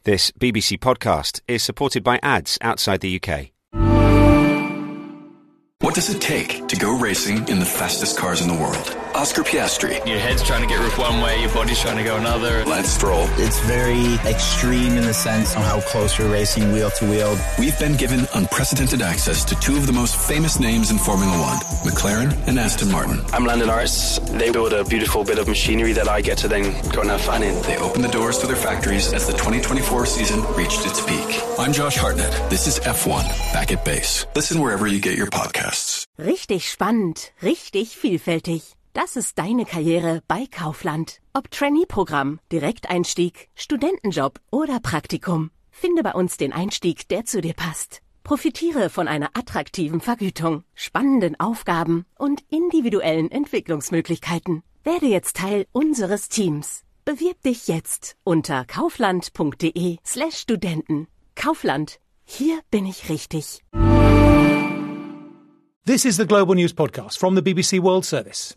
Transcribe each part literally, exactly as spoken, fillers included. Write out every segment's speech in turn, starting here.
This B B C podcast is supported by ads outside the U K. What does it take to go racing in the fastest cars in the world? Oscar Piastri. Your head's trying to get ripped one way, your body's trying to go another. Lance Stroll. It's very extreme in the sense of how close you're racing wheel to wheel. We've been given unprecedented access to two of the most famous names in Formula One, McLaren and Aston Martin. I'm Lando Norris. They build a beautiful bit of machinery that I get to then go and have fun in. They opened the doors to their factories as the twenty twenty-four season reached its peak. I'm Josh Hartnett. This is F one, Back at Base. Listen wherever you get your podcasts. Richtig spannend, richtig vielfältig. Das ist deine Karriere bei Kaufland. Ob Trainee-Programm, Direkteinstieg, Studentenjob oder Praktikum. Finde bei uns den Einstieg, der zu dir passt. Profitiere von einer attraktiven Vergütung, spannenden Aufgaben und individuellen Entwicklungsmöglichkeiten. Werde jetzt Teil unseres Teams. Bewirb dich jetzt unter kaufland.de slash Studenten. Kaufland. Hier bin ich richtig. This is the Global News Podcast from the B B C World Service.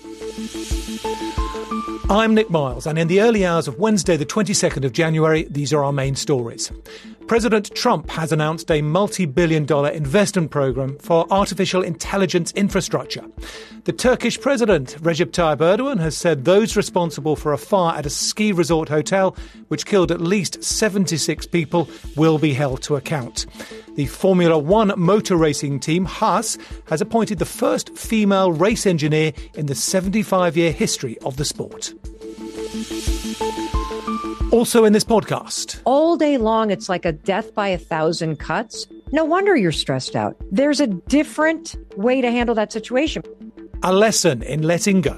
I'm Nick Miles, and in the early hours of Wednesday, the twenty-second of January, these are our main stories. President Trump has announced a multi-billion dollar investment programme for artificial intelligence infrastructure. The Turkish president, Recep Tayyip Erdogan, has said those responsible for a fire at a ski resort hotel, which killed at least seventy-six people, will be held to account. The Formula One motor racing team, Haas, has appointed the first female race engineer in the seventy-five-year history of the sport. Also in this podcast. All day long, it's like a death by a thousand cuts. No wonder you're stressed out. There's a different way to handle that situation. A lesson in letting go.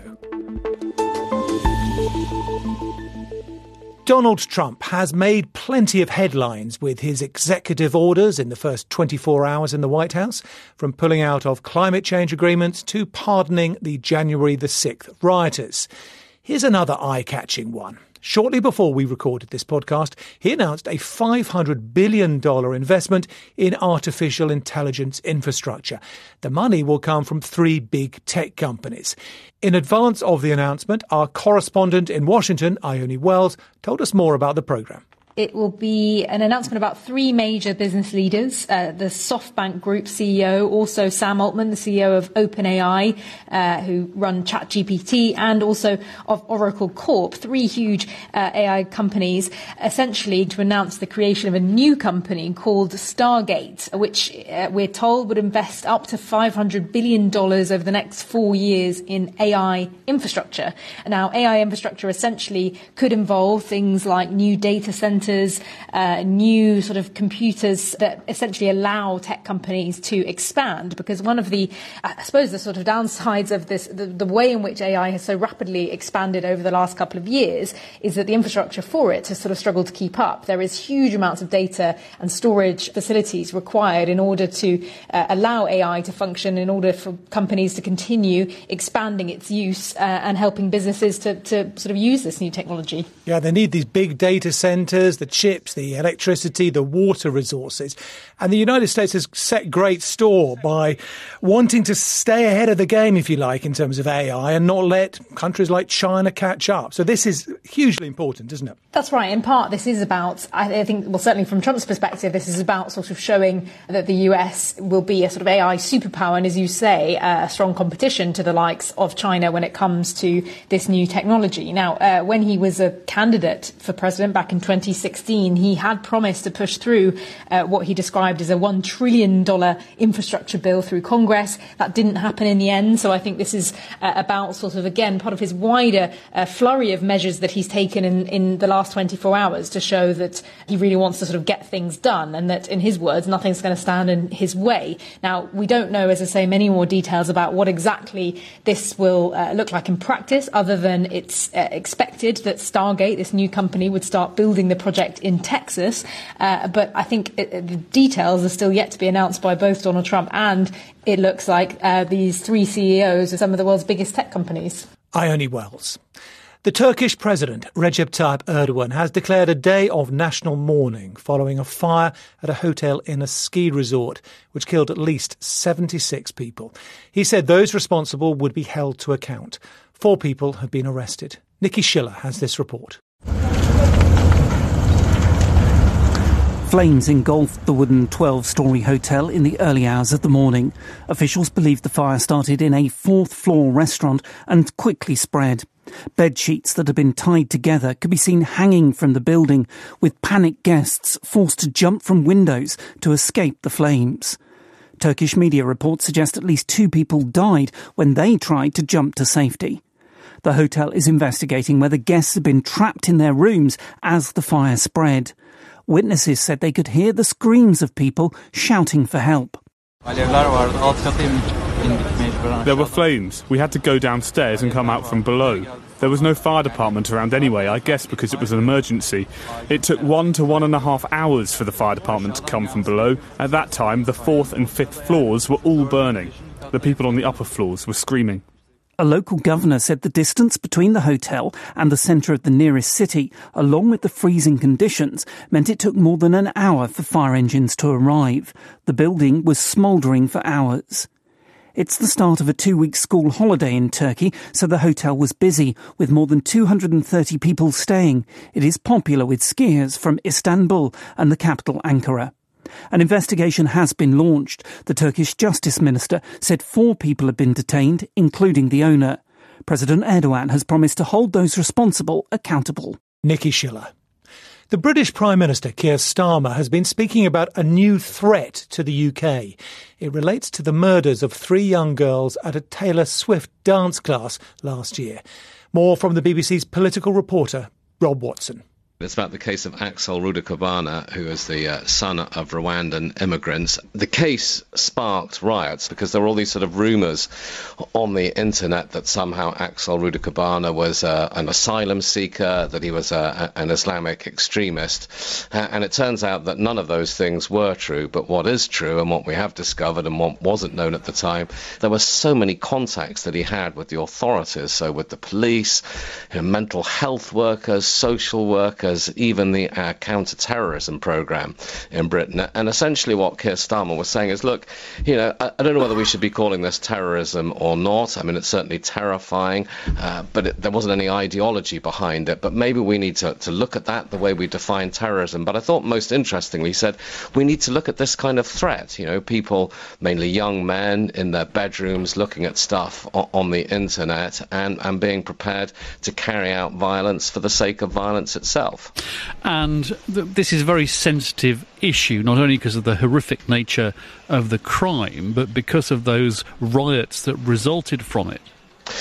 Donald Trump has made plenty of headlines with his executive orders in the first twenty-four hours in the White House, from pulling out of climate change agreements to pardoning the January the sixth rioters. Here's another eye-catching one. Shortly before we recorded this podcast, he announced a five hundred billion dollars investment in artificial intelligence infrastructure. The money will come from three big tech companies. In advance of the announcement, our correspondent in Washington, Ione Wells, told us more about the programme. It will be an announcement about three major business leaders, uh, the SoftBank Group C E O, also Sam Altman, the C E O of OpenAI, uh, who run ChatGPT, and also of Oracle Corp, three huge uh, A I companies, essentially to announce the creation of a new company called Stargate, which uh, we're told would invest up to five hundred billion dollars over the next four years in A I infrastructure. Now, A I infrastructure essentially could involve things like new data centers, Uh, new sort of computers that essentially allow tech companies to expand, because one of the, I suppose, the sort of downsides of this, the, the way in which A I has so rapidly expanded over the last couple of years, is that the infrastructure for it has sort of struggled to keep up. There is huge amounts of data and storage facilities required in order to uh, allow A I to function, in order for companies to continue expanding its use uh, and helping businesses to, to sort of use this new technology. Yeah, they need these big data centres, the chips, the electricity, the water resources. And the United States has set great store by wanting to stay ahead of the game, if you like, in terms of A I, and not let countries like China catch up. So this is hugely important, isn't it? That's right. In part, this is about, I think, well, certainly from Trump's perspective, this is about sort of showing that the U S will be a sort of A I superpower, and, as you say, uh, a strong competition to the likes of China when it comes to this new technology. Now, uh, when he was a candidate for president back in twenty sixteen, he had promised to push through uh, what he described as a one trillion dollars infrastructure bill through Congress. That didn't happen in the end. So I think this is uh, about sort of, again, part of his wider uh, flurry of measures that he's taken in, in the last twenty-four hours to show that he really wants to sort of get things done, and that, in his words, nothing's going to stand in his way. Now, we don't know, as I say, many more details about what exactly this will uh, look like in practice, other than it's uh, expected that Stargate, this new company, would start building the project in Texas. Uh, but I think it, the details are still yet to be announced by both Donald Trump and, it looks like, uh, these three C E Os of some of the world's biggest tech companies. Ione Wells. The Turkish president, Recep Tayyip Erdogan, has declared a day of national mourning following a fire at a hotel in a ski resort, which killed at least seventy-six people. He said those responsible would be held to account. Four people have been arrested. Nikki Schiller has this report. Flames engulfed the wooden twelve-storey hotel in the early hours of the morning. Officials believe the fire started in a fourth-floor restaurant and quickly spread. Bed sheets that had been tied together could be seen hanging from the building, with panicked guests forced to jump from windows to escape the flames. Turkish media reports suggest at least two people died when they tried to jump to safety. The hotel is investigating whether guests had been trapped in their rooms as the fire spread. Witnesses said they could hear the screams of people shouting for help. There were flames. We had to go downstairs and come out from below. There was no fire department around anyway, I guess because it was an emergency. It took one to one and a half hours for the fire department to come from below. At that time, the fourth and fifth floors were all burning. The people on the upper floors were screaming. A local governor said the distance between the hotel and the centre of the nearest city, along with the freezing conditions, meant it took more than an hour for fire engines to arrive. The building was smouldering for hours. It's the start of a two-week school holiday in Turkey, so the hotel was busy, with more than two hundred thirty people staying. It is popular with skiers from Istanbul and the capital Ankara. An investigation has been launched. The Turkish Justice Minister said four people have been detained, including the owner. President Erdogan has promised to hold those responsible accountable. Nikki Schiller. The British Prime Minister Keir Starmer has been speaking about a new threat to the U K. It relates to the murders of three young girls at a Taylor Swift dance class last year. More from the B B C's political reporter, Rob Watson. It's about the case of Axel Rudakabana, who is the uh, son of Rwandan immigrants. The case sparked riots because there were all these sort of rumours on the internet that somehow Axel Rudakabana was uh, an asylum seeker, that he was uh, an Islamic extremist. Uh, and it turns out that none of those things were true. But what is true, and what we have discovered and what wasn't known at the time, there were so many contacts that he had with the authorities, so with the police, you know, mental health workers, social workers, even the uh, counter-terrorism programme in Britain. And essentially what Keir Starmer was saying is, look, you know, I, I don't know whether we should be calling this terrorism or not. I mean, it's certainly terrifying, uh, but it, there wasn't any ideology behind it. But maybe we need to, to look at that the way we define terrorism. But I thought most interestingly, he said, we need to look at this kind of threat. You know, people, mainly young men, in their bedrooms looking at stuff on, on the internet and, and being prepared to carry out violence for the sake of violence itself. And th- this is a very sensitive issue, not only because of the horrific nature of the crime, but because of those riots that resulted from it.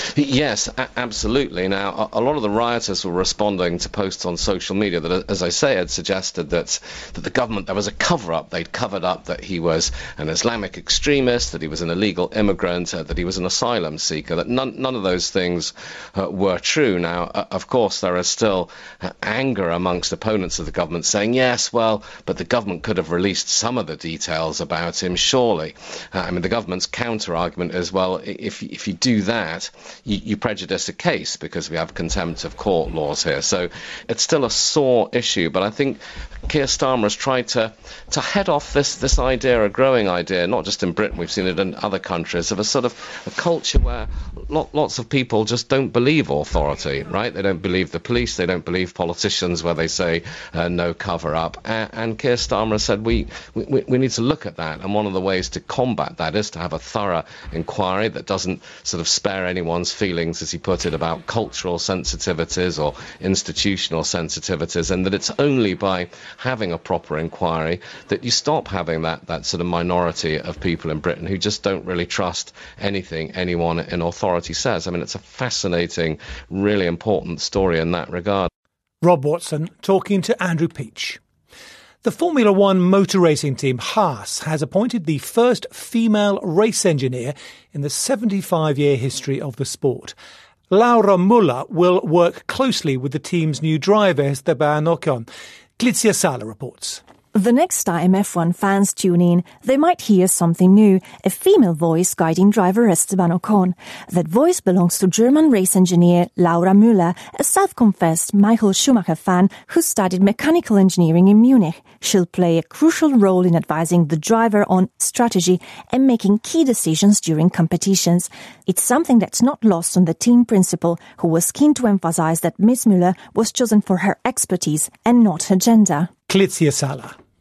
Yes, a- absolutely. Now, a-, a lot of the rioters were responding to posts on social media that, as I say, had suggested that, that the government, there was a cover-up. They'd covered up that he was an Islamic extremist, that he was an illegal immigrant, uh, that he was an asylum seeker, that none, none of those things uh, were true. Now, uh, of course, there is still uh, anger amongst opponents of the government saying, yes, well, but the government could have released some of the details about him, surely. Uh, I mean, the government's counter-argument is, well, if, if you do that, You, you prejudice a case because we have contempt of court laws here. So it's still a sore issue, but I think Keir Starmer has tried to, to head off this, this idea, a growing idea, not just in Britain, we've seen it in other countries, of a sort of a culture where lo- lots of people just don't believe authority, right? They don't believe the police, they don't believe politicians where they say uh, no cover-up. And, and Keir Starmer has said we, we, we need to look at that, and one of the ways to combat that is to have a thorough inquiry that doesn't sort of spare anyone one's feelings, as he put it, about cultural sensitivities or institutional sensitivities, and that it's only by having a proper inquiry that you stop having that, that sort of minority of people in Britain who just don't really trust anything anyone in authority says. I mean, it's a fascinating, really important story in that regard. Rob Watson talking to Andrew Peach. The Formula One motor racing team Haas has appointed the first female race engineer in the seventy-five-year history of the sport. Laura Müller will work closely with the team's new driver Esteban Ocon. Clizia Sala reports. The next time F one fans tune in, they might hear something new, a female voice guiding driver Esteban Ocon. That voice belongs to German race engineer Laura Müller, a self-confessed Michael Schumacher fan who studied mechanical engineering in Munich. She'll play a crucial role in advising the driver on strategy and making key decisions during competitions. It's something that's not lost on the team principal, who was keen to emphasize that Miss Müller was chosen for her expertise and not her gender. Clizia Sala.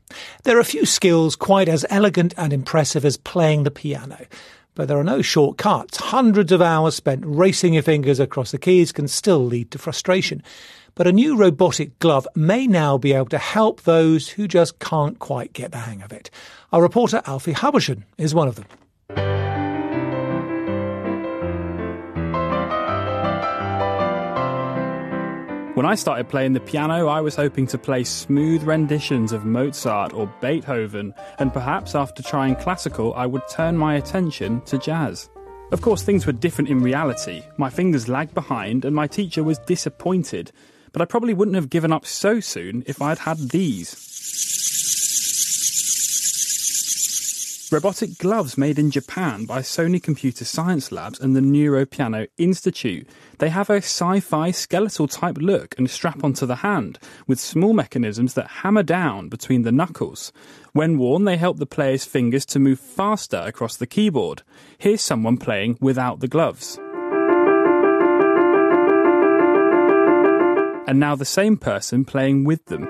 There are few skills quite as elegant and impressive as playing the piano. But there are no shortcuts. Hundreds of hours spent racing your fingers across the keys can still lead to frustration. But a new robotic glove may now be able to help those who just can't quite get the hang of it. Our reporter Alfie Hubersham is one of them. When I started playing the piano, I was hoping to play smooth renditions of Mozart or Beethoven, and perhaps after trying classical, I would turn my attention to jazz. Of course, things were different in reality. My fingers lagged behind, and my teacher was disappointed. But I probably wouldn't have given up so soon if I'd had these. Robotic gloves made in Japan by Sony Computer Science Labs and the Neuropiano Institute. They have a sci-fi skeletal type look and strap onto the hand, with small mechanisms that hammer down between the knuckles. When worn, they help the player's fingers to move faster across the keyboard. Here's someone playing without the gloves. And now the same person playing with them.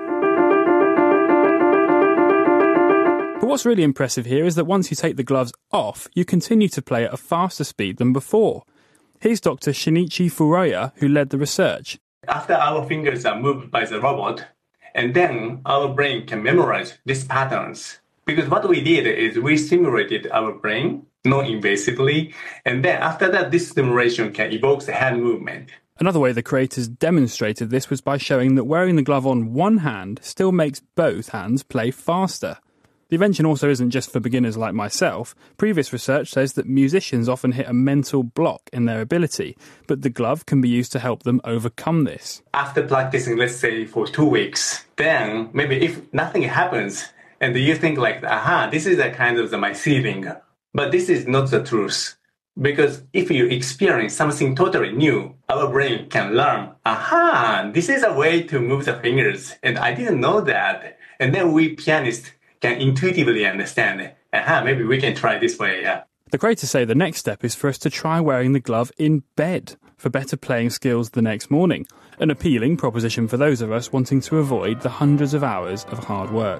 But what's really impressive here is that once you take the gloves off, you continue to play at a faster speed than before. Here's Doctor Shinichi Furuya, who led the research. After our fingers are moved by the robot, and then our brain can memorize these patterns. Because what we did is we simulated our brain non-invasively, and then after that, this simulation can evoke the hand movement. Another way the creators demonstrated this was by showing that wearing the glove on one hand still makes both hands play faster. The invention also isn't just for beginners like myself. Previous research says that musicians often hit a mental block in their ability, but the glove can be used to help them overcome this. After practicing, let's say, for two weeks, then maybe if nothing happens, and you think like, aha, this is a kind of the, my ceiling. But this is not the truth. Because if you experience something totally new, our brain can learn, aha, this is a way to move the fingers, and I didn't know that. And then we pianists can intuitively understand, aha, maybe we can try this way. Yeah. The creators say the next step is for us to try wearing the glove in bed for better playing skills the next morning. An appealing proposition for those of us wanting to avoid the hundreds of hours of hard work.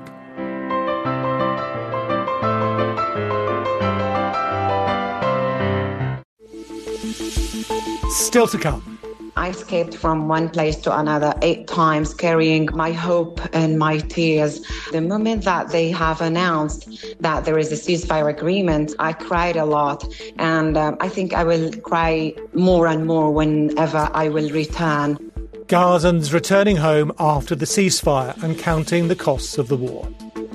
Still to come. I escaped from one place to another eight times, carrying my hope and my tears. The moment that they have announced that there is a ceasefire agreement, I cried a lot. And um, I think I will cry more and more whenever I will return. Gazans returning home after the ceasefire and counting the costs of the war.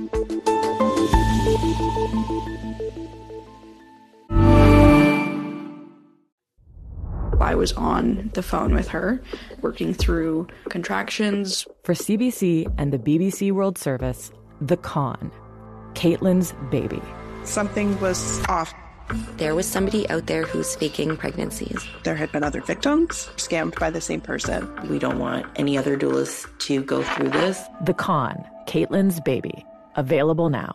I was on the phone with her, working through contractions. For C B C and the B B C World Service, The Con, Caitlin's baby. Something was off. There was somebody out there who's faking pregnancies. There had been other victims scammed by the same person. We don't want any other doulas to go through this. The Con, Caitlin's baby. Available now.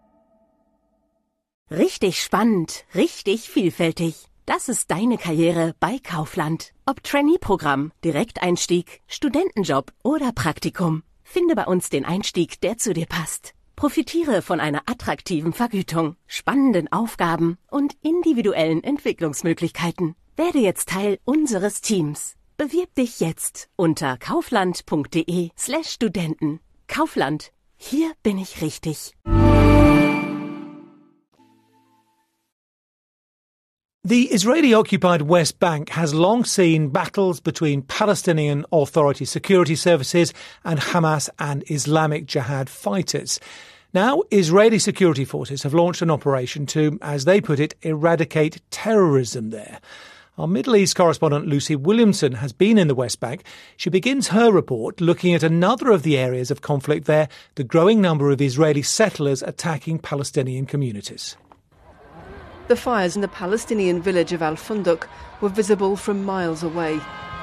Richtig spannend, richtig vielfältig. Das ist deine Karriere bei Kaufland. Ob Trainee-Programm, Direkteinstieg, Studentenjob oder Praktikum. Finde bei uns den Einstieg, der zu dir passt. Profitiere von einer attraktiven Vergütung, spannenden Aufgaben und individuellen Entwicklungsmöglichkeiten. Werde jetzt Teil unseres Teams. Bewirb dich jetzt unter kaufland.de slash Studenten. Kaufland. Hier bin ich richtig. The Israeli-occupied West Bank has long seen battles between Palestinian Authority security services and Hamas and Islamic Jihad fighters. Now, Israeli security forces have launched an operation to, as they put it, eradicate terrorism there. Our Middle East correspondent Lucy Williamson has been in the West Bank. She begins her report looking at another of the areas of conflict there, the growing number of Israeli settlers attacking Palestinian communities. The fires in the Palestinian village of Al-Funduk were visible from miles away.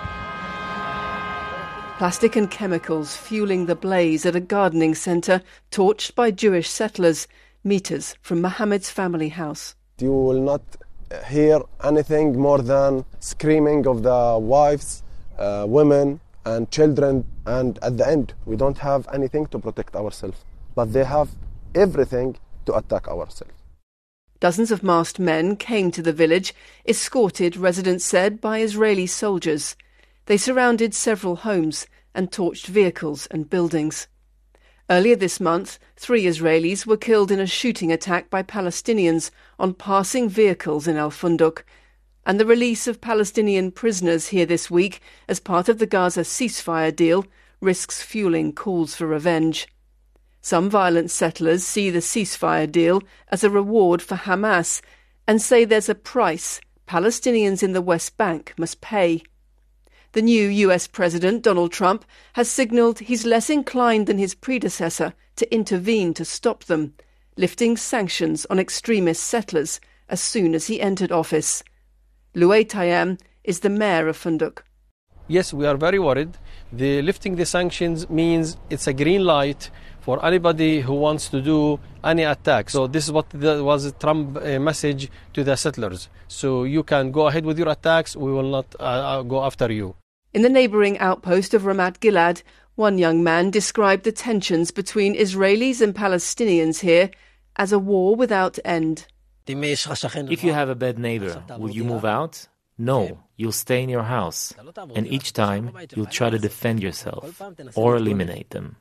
Plastic and chemicals fueling the blaze at a gardening centre torched by Jewish settlers, metres from Mohammed's family house. You will not hear anything more than screaming of the wives, uh, women and children, and at the end we don't have anything to protect ourselves. But they have everything to attack ourselves. Dozens of masked men came to the village, escorted, residents said, by Israeli soldiers. They surrounded several homes and torched vehicles and buildings. Earlier this month, three Israelis were killed in a shooting attack by Palestinians on passing vehicles in Al Funduk, and the release of Palestinian prisoners here this week as part of the Gaza ceasefire deal risks fueling calls for revenge. Some violent settlers see the ceasefire deal as a reward for Hamas and say there's a price Palestinians in the West Bank must pay. The new U S President, Donald Trump, has signalled he's less inclined than his predecessor to intervene to stop them, lifting sanctions on extremist settlers as soon as he entered office. Louay Tayam is the mayor of Funduk. Yes, we are very worried. The lifting the sanctions means it's a green light for anybody who wants to do any attack. So this is what the, was Trump's uh, message to the settlers. So you can go ahead with your attacks. We will not uh, go after you. In the neighbouring outpost of Ramat Gilad, one young man described the tensions between Israelis and Palestinians here as a war without end. If you have a bad neighbour, will you move out? No, you'll stay in your house, and each time you'll try to defend yourself or eliminate them.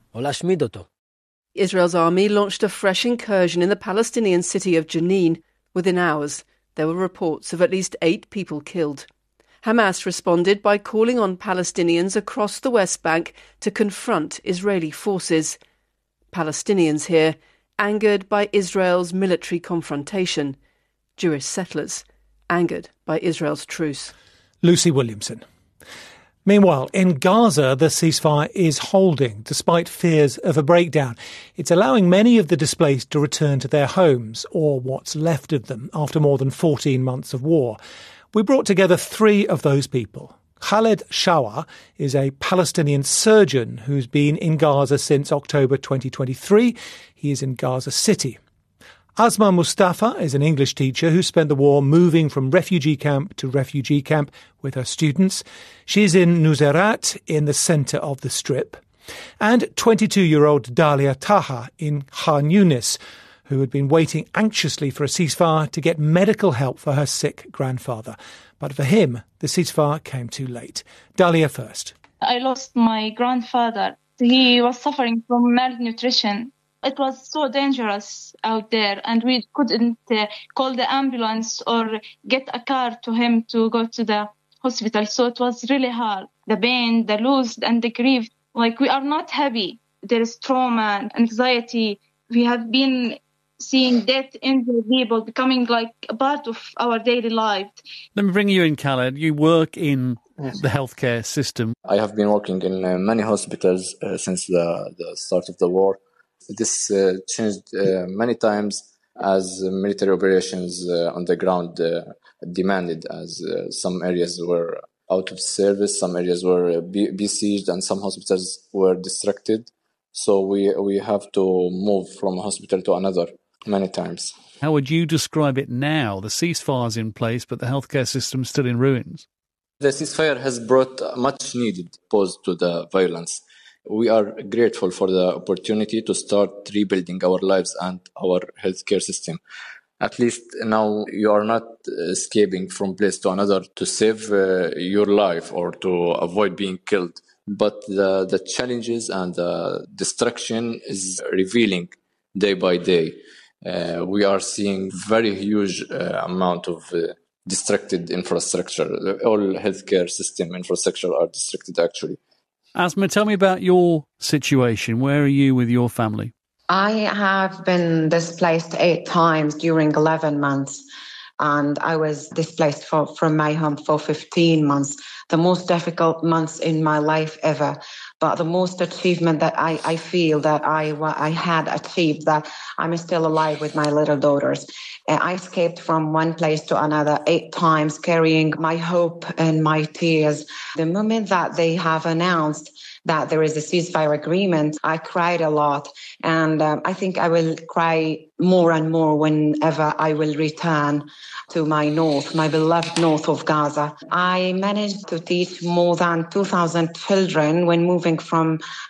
Israel's army launched a fresh incursion in the Palestinian city of Jenin. Within hours, there were reports of at least eight people killed. Hamas responded by calling on Palestinians across the West Bank to confront Israeli forces. Palestinians here, angered by Israel's military confrontation. Jewish settlers, angered by Israel's truce. Lucy Williamson. Meanwhile, in Gaza, the ceasefire is holding, despite fears of a breakdown. It's allowing many of the displaced to return to their homes, or what's left of them, after more than fourteen months of war. We brought together three of those people. Khaled Shawa is a Palestinian surgeon who's been in Gaza since October twenty twenty-three. He is in Gaza City. Asma Mustafa is an English teacher who spent the war moving from refugee camp to refugee camp with her students. She's in Nuseirat in the centre of the Strip. And twenty-two-year-old Dalia Taha in Khan Yunis, who had been waiting anxiously for a ceasefire to get medical help for her sick grandfather. But for him, the ceasefire came too late. Dalia first. I lost my grandfather. He was suffering from malnutrition. It was so dangerous out there, and we couldn't uh, call the ambulance or get a car to him to go to the hospital. So it was really hard. The pain, the loss, and the grief. Like, we are not happy. There is trauma and anxiety. We have been seeing death in the people becoming like a part of our daily life. Let me bring you in, Khaled. You work in the healthcare system. I have been working in uh, many hospitals uh, since the, the start of the war. This uh, changed uh, many times as uh, military operations uh, on the ground uh, demanded, as uh, some areas were out of service, some areas were be- besieged, and some hospitals were distracted. So we we have to move from a hospital to another many times. How would you describe it now? The ceasefire's in place, but the healthcare system's still in ruins. The ceasefire has brought a much needed pause to the violence. We are grateful for the opportunity to start rebuilding our lives and our healthcare system. At least now you are not escaping from place to another to save uh, your life or to avoid being killed. But the, the challenges and the destruction is revealing day by day. Uh, we are seeing very huge uh, amount of uh, distracted infrastructure. All healthcare system infrastructure are distracted, actually. Asma, tell me about your situation. Where are you with your family? I have been displaced eight times during eleven months, and I was displaced for, from my home for fifteen months, the most difficult months in my life ever. But the most achievement that I, I feel that I, I had achieved, that I'm still alive with my little daughters. I escaped from one place to another eight times, carrying my hope and my tears. The moment that they have announced that there is a ceasefire agreement, I cried a lot. And um, I think I will cry more and more whenever I will return to my north, my beloved north of Gaza. I managed to teach more than two thousand children when moving from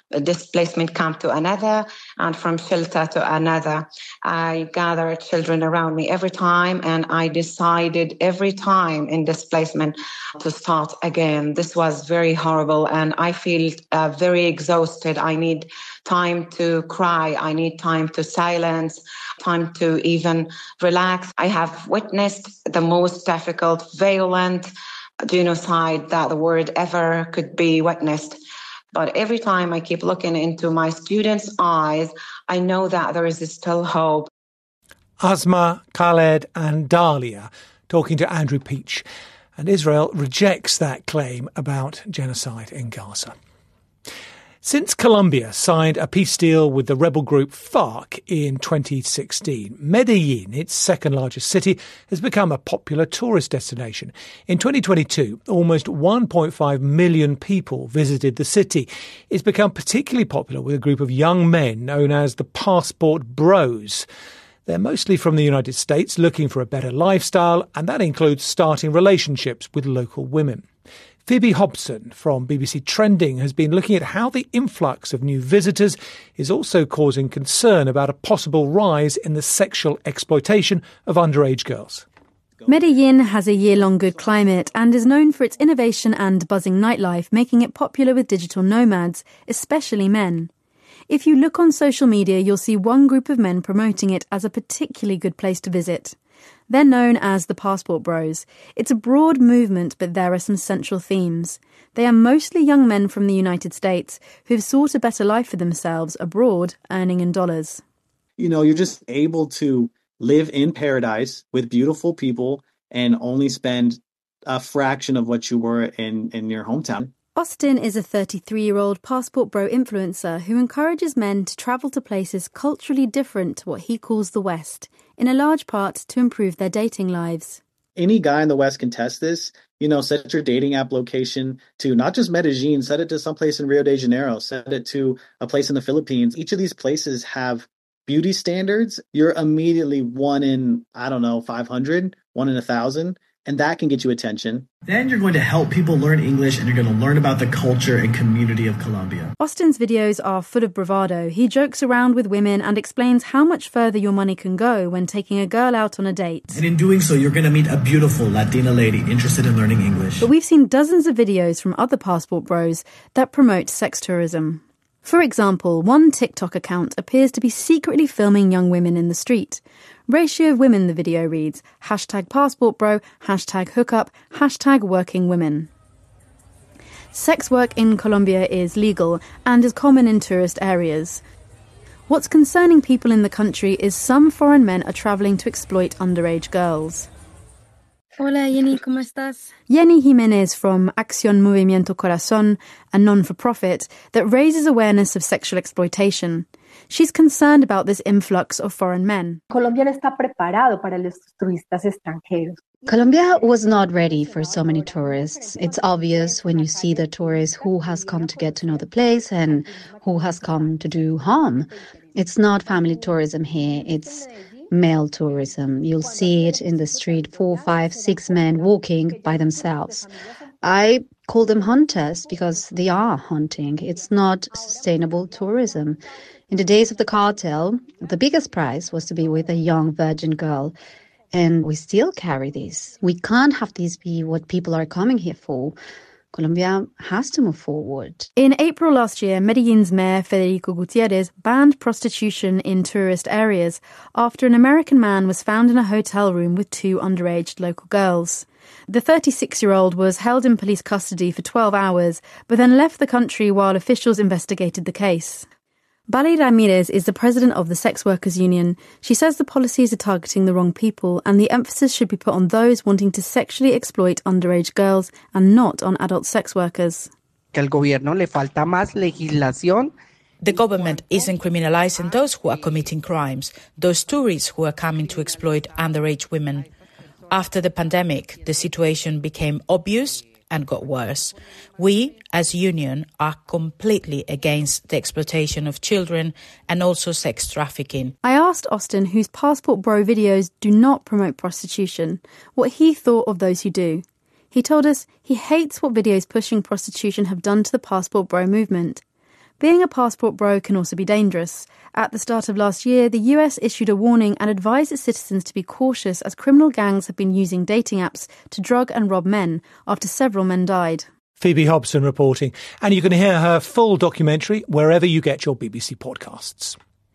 displacement camp to another, and from shelter to another. I gathered children around me every time, and I decided every time in displacement to start again. This was very horrible, and I feel uh, very exhausted. I need time to cry. I need time to silence, time to even relax. I have witnessed the most difficult, violent genocide that the world ever could be witnessed. But every time I keep looking into my students' eyes, I know that there is still hope. Asma, Khaled and Dalia talking to Andrew Peach. And Israel rejects that claim about genocide in Gaza. Since Colombia signed a peace deal with the rebel group FARC in twenty sixteen, Medellin, its second largest city, has become a popular tourist destination. In twenty twenty-two, almost one point five million people visited the city. It's become particularly popular with a group of young men known as the Passport Bros. They're mostly from the United States, looking for a better lifestyle, and that includes starting relationships with local women. Phoebe Hobson from B B C Trending has been looking at how the influx of new visitors is also causing concern about a possible rise in the sexual exploitation of underage girls. Medellin has a year-long good climate and is known for its innovation and buzzing nightlife, making it popular with digital nomads, especially men. If you look on social media, you'll see one group of men promoting it as a particularly good place to visit. They're known as the Passport Bros. It's a broad movement, but there are some central themes. They are mostly young men from the United States who've sought a better life for themselves abroad, earning in dollars. You know, you're just able to live in paradise with beautiful people and only spend a fraction of what you were in, in your hometown. Austin is a thirty-three-year-old Passport Bro influencer who encourages men to travel to places culturally different to what he calls the West, in a large part to improve their dating lives. Any guy in the West can test this. You know, set your dating app location to not just Medellin, set it to someplace in Rio de Janeiro, set it to a place in the Philippines. Each of these places have beauty standards. You're immediately one in, I don't know, five hundred, one in a thousand. And that can get you attention. Then you're going to help people learn English and you're going to learn about the culture and community of Colombia. Austin's videos are full of bravado. He jokes around with women and explains how much further your money can go when taking a girl out on a date. And in doing so, you're going to meet a beautiful Latina lady interested in learning English. But we've seen dozens of videos from other Passport Bros that promote sex tourism. For example, one TikTok account appears to be secretly filming young women in the street. Ratio of women, the video reads, hashtag passport bro, hashtag hookup, hashtag working women. Sex work in Colombia is legal and is common in tourist areas. What's concerning people in the country is some foreign men are travelling to exploit underage girls. Hola, Jenny, ¿cómo estás? Jenny Jimenez from Acción Movimiento Corazón, a non-for-profit that raises awareness of sexual exploitation. She's concerned about this influx of foreign men. Colombia no está preparado para los turistas extranjeros. Colombia was not ready for so many tourists. It's obvious when you see the tourists who has come to get to know the place and who has come to do harm. It's not family tourism here. It's male tourism. You'll see it in the street, four, five, six men walking by themselves. I call them hunters because they are hunting. It's not sustainable tourism. In the days of the cartel, the biggest prize was to be with a young virgin girl. And we still carry this. We can't have this be what people are coming here for. Colombia has to move forward. In April last year, Medellin's mayor, Federico Gutierrez, banned prostitution in tourist areas after an American man was found in a hotel room with two underage local girls. The thirty-six-year-old was held in police custody for twelve hours, but then left the country while officials investigated the case. Bali Ramirez is the president of the Sex Workers Union. She says the policies are targeting the wrong people and the emphasis should be put on those wanting to sexually exploit underage girls and not on adult sex workers. Que al gobierno le falta más legislación. The government isn't criminalizing those who are committing crimes, those tourists who are coming to exploit underage women. After the pandemic, the situation became obvious and got worse. We, as union, are completely against the exploitation of children and also sex trafficking. I asked Austin, whose Passport Bro videos do not promote prostitution, what he thought of those who do. He told us he hates what videos pushing prostitution have done to the Passport Bro movement. Being a passport bro can also be dangerous. At the start of last year, the U S issued a warning and advised its citizens to be cautious as criminal gangs have been using dating apps to drug and rob men after several men died. Phoebe Hobson reporting. And you can hear her full documentary wherever you get your B B C podcasts.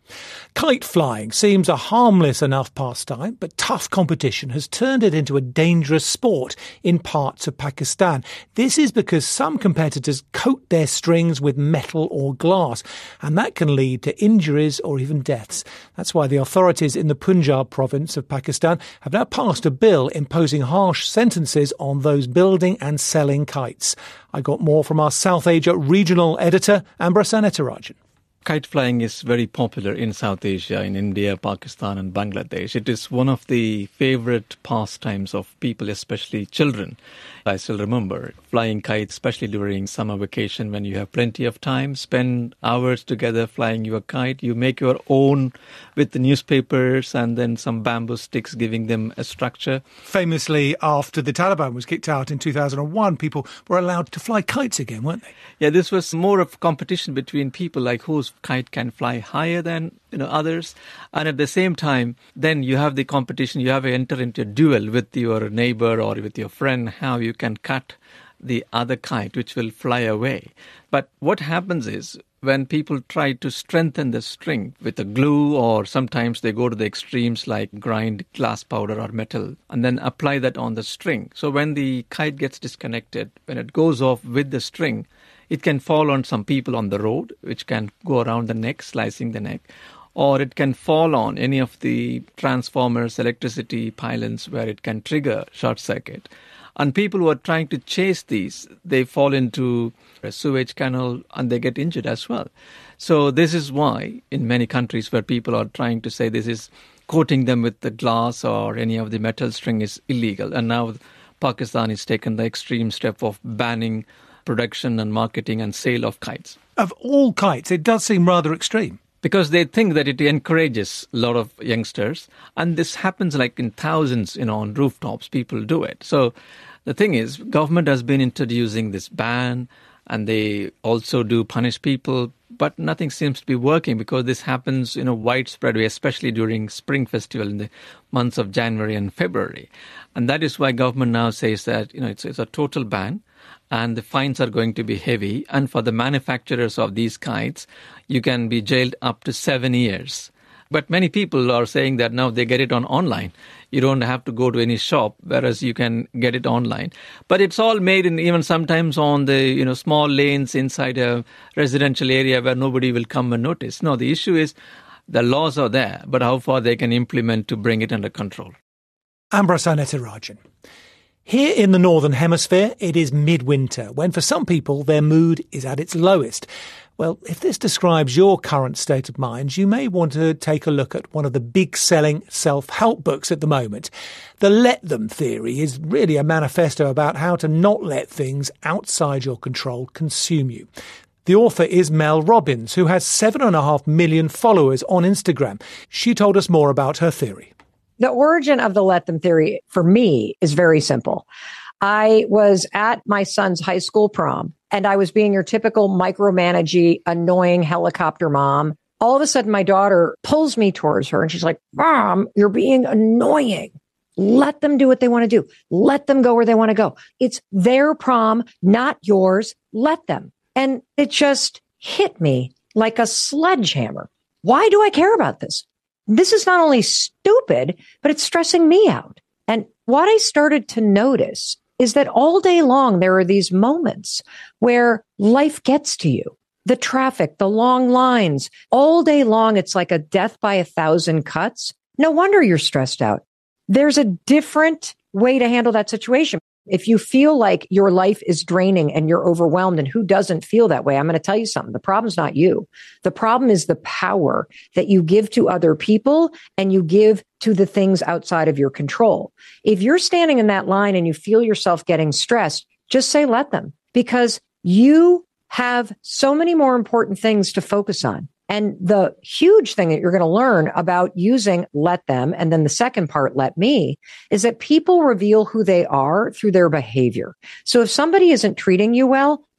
Kite flying seems a harmless enough pastime, but tough competition has turned it into a dangerous sport in parts of Pakistan. This is because some competitors coat their strings with metal or glass, and that can lead to injuries or even deaths. That's why the authorities in the Punjab province of Pakistan have now passed a bill imposing harsh sentences on those building and selling kites. I got more from our South Asia regional editor, Ambra Sanetarajan. Kite flying is very popular in South Asia, in India, Pakistan and Bangladesh. It is one of the favorite pastimes of people, especially children. I still remember flying kites, especially during summer vacation when you have plenty of time, spend hours together flying your kite. You make your own with the newspapers and then some bamboo sticks giving them a structure. Famously, after the Taliban was kicked out in two thousand one, people were allowed to fly kites again, weren't they? Yeah, this was more of competition between people, like whose kite can fly higher than you know others. And at the same time, then you have the competition, you have to enter into a duel with your neighbor or with your friend, how you can cut the other kite, which will fly away. But what happens is, when people try to strengthen the string with a glue, or sometimes they go to the extremes like grind glass powder or metal and then apply that on the string. So when the kite gets disconnected, when it goes off with the string, it can fall on some people on the road, which can go around the neck, slicing the neck. Or it can fall on any of the transformers, electricity pylons, where it can trigger short circuit. And people who are trying to chase these, they fall into a sewage canal and they get injured as well. So this is why in many countries where people are trying to say this is coating them with the glass or any of the metal string is illegal. And now Pakistan has taken the extreme step of banning production and marketing and sale of kites. Of all kites, it does seem rather extreme. Because they think that it encourages a lot of youngsters. And this happens like in thousands, you know, on rooftops, people do it. So the thing is, government has been introducing this ban and they also do punish people. But nothing seems to be working because this happens in a widespread way, especially during Spring Festival in the months of January and February. And that is why government now says that, you know, it's, it's a total ban. And the fines are going to be heavy. And for the manufacturers of these kites, you can be jailed up to seven years. But many people are saying that now they get it on online. You don't have to go to any shop, whereas you can get it online. But it's all made in even sometimes on the you know small lanes inside a residential area where nobody will come and notice. No, the issue is the laws are there, but how far they can implement to bring it under control. Ambra Sanetarajan. Here in the Northern Hemisphere, it is midwinter, when for some people their mood is at its lowest. Well, if this describes your current state of mind, you may want to take a look at one of the big-selling self-help books at the moment. The Let Them Theory is really a manifesto about how to not let things outside your control consume you. The author is Mel Robbins, who has seven and a half million followers on Instagram. She told us more about her theory. The origin of the Let Them Theory, for me, is very simple. I was at my son's high school prom, and I was being your typical micromanagey, annoying helicopter mom. All of a sudden, my daughter pulls me towards her, and she's like, "Mom, you're being annoying. Let them do what they want to do. Let them go where they want to go. It's their prom, not yours. Let them." And it just hit me like a sledgehammer. Why do I care about this? This is not only stupid, but it's stressing me out. And what I started to notice is that all day long, there are these moments where life gets to you. The traffic, the long lines, all day long, it's like a death by a thousand cuts. No wonder you're stressed out. There's a different way to handle that situation. If you feel like your life is draining and you're overwhelmed, and who doesn't feel that way? I'm going to tell you something. The problem's not you. The problem is the power that you give to other people and you give to the things outside of your control. If you're standing in that line and you feel yourself getting stressed, just say, let them, because you have so many more important things to focus on. And the huge thing that you're going to learn about using let them, and then the second part, let me, is that people reveal who they are through their behavior. So if somebody isn't treating you well,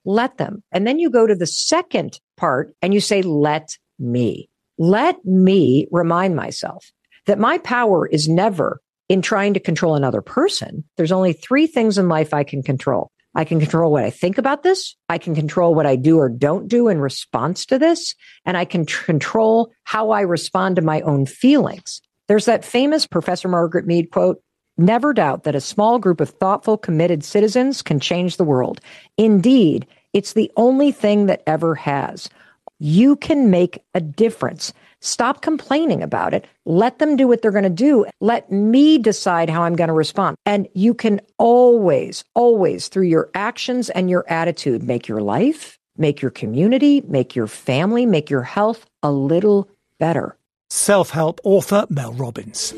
let them. And then you go to the second part and you say, let me. Let me remind myself that my power is never in trying to control another person. There's only three things in life I can control. I can control what I think about this. I can control what I do or don't do in response to this. And I can tr- control how I respond to my own feelings. There's that famous Professor Margaret Mead quote, never doubt that a small group of thoughtful, committed citizens can change the world. Indeed, it's the only thing that ever has. You can make a difference. Stop complaining about it. Let them do what they're going to do. Let me decide how I'm going to respond. And you can always, always, through your actions and your attitude, make your life, make your community, make your family, make your health a little better. Self-help author Mel Robbins.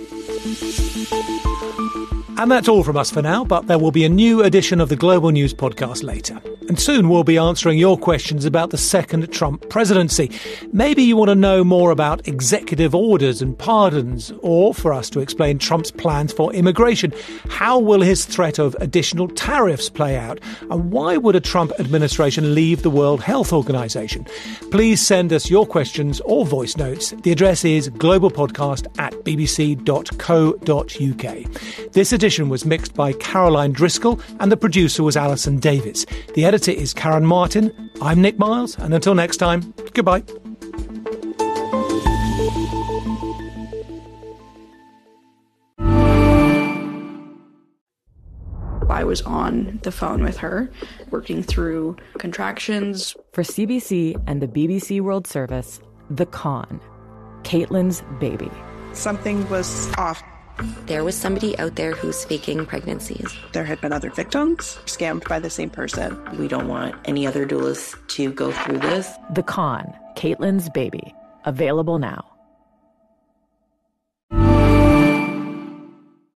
And that's all from us for now, but there will be a new edition of the Global News podcast later. And soon we'll be answering your questions about the second Trump presidency. Maybe you want to know more about executive orders and pardons, or for us to explain Trump's plans for immigration. How will his threat of additional tariffs play out? And why would a Trump administration leave the World Health Organization? Please send us your questions or voice notes. The address is globalpodcast at bbc dot co dot uk. This edition was mixed by Caroline Driscoll and the producer was Alison Davis. The editor is Karen Martin. I'm Nick Miles, and until next time, goodbye. I was on the phone with her, working through contractions. For C B C and the B B C World Service, The Con, Caitlin's baby. Something was off. There was somebody out there who's faking pregnancies. There had been other victims scammed by the same person. We don't want any other doulas to go through this. The Con, Caitlin's baby. Available now.